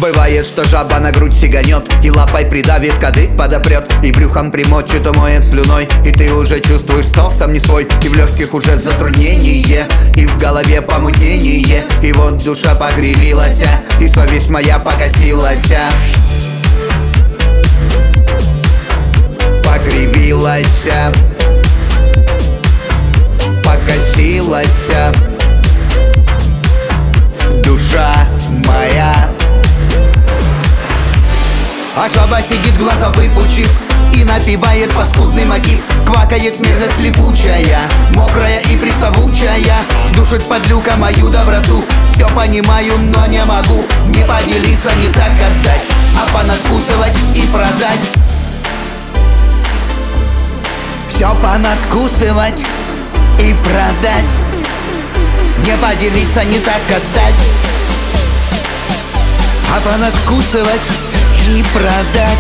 Бывает, что жаба на грудь сиганет и лапой придавит, кадык подопрет, и брюхом примочит, умоет слюной. И ты уже чувствуешь, стал сам не свой, и в легких уже затруднение, и в голове помутнение. И вот душа погревилась, и совесть моя покосилась. Покривилась, покосилась душа моя. А жаба сидит, глаза выпучив, и напевает паскудный мотив. Квакает мерзость липучая, мокрая и приставучая. Душит подлюка мою доброту. Все понимаю, но не могу не поделиться, не так отдать, а понадкусывать и продать. Все понадкусывать и продать, не поделиться, не так отдать, а понадкусывать и продать.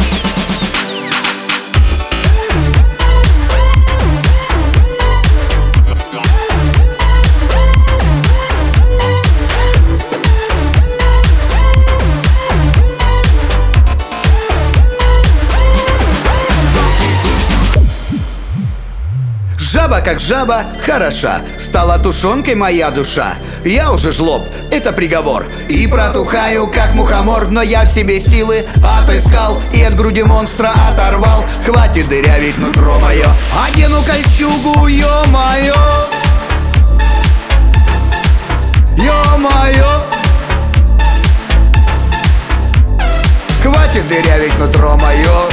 Жаба как жаба, хороша, стала тушенкой моя душа. Я уже жлоб, это приговор, и протухаю как мухомор. Но я в себе силы отыскал и от груди монстра оторвал. Хватит дырявить нутро мое, одену кольчугу, ё-моё, ё-моё. Хватит дырявить нутро мое,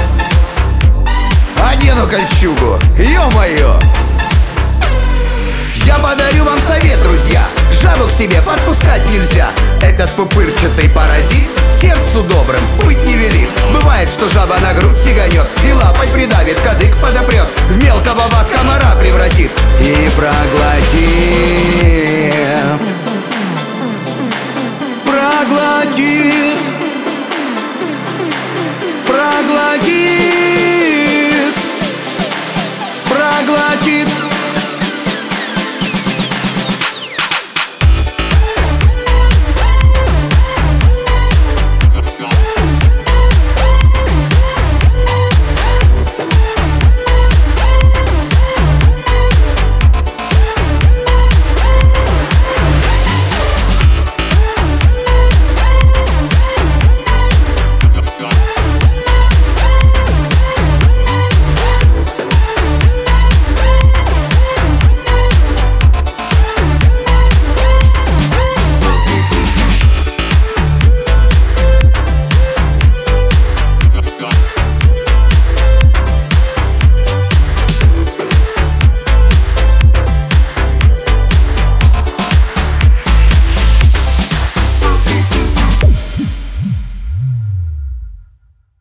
одену кольчугу, ё-моё. Я подарю вам совет, друзья, жабу к себе подпускать нельзя. Этот пупырчатый паразит сердцу добрым быть не велит. Бывает, что жаба на грудь сиганет и лапой придавит, кадык подопрет, в мелкого вас комара превратит и проглотит. Проглотит, проглотит.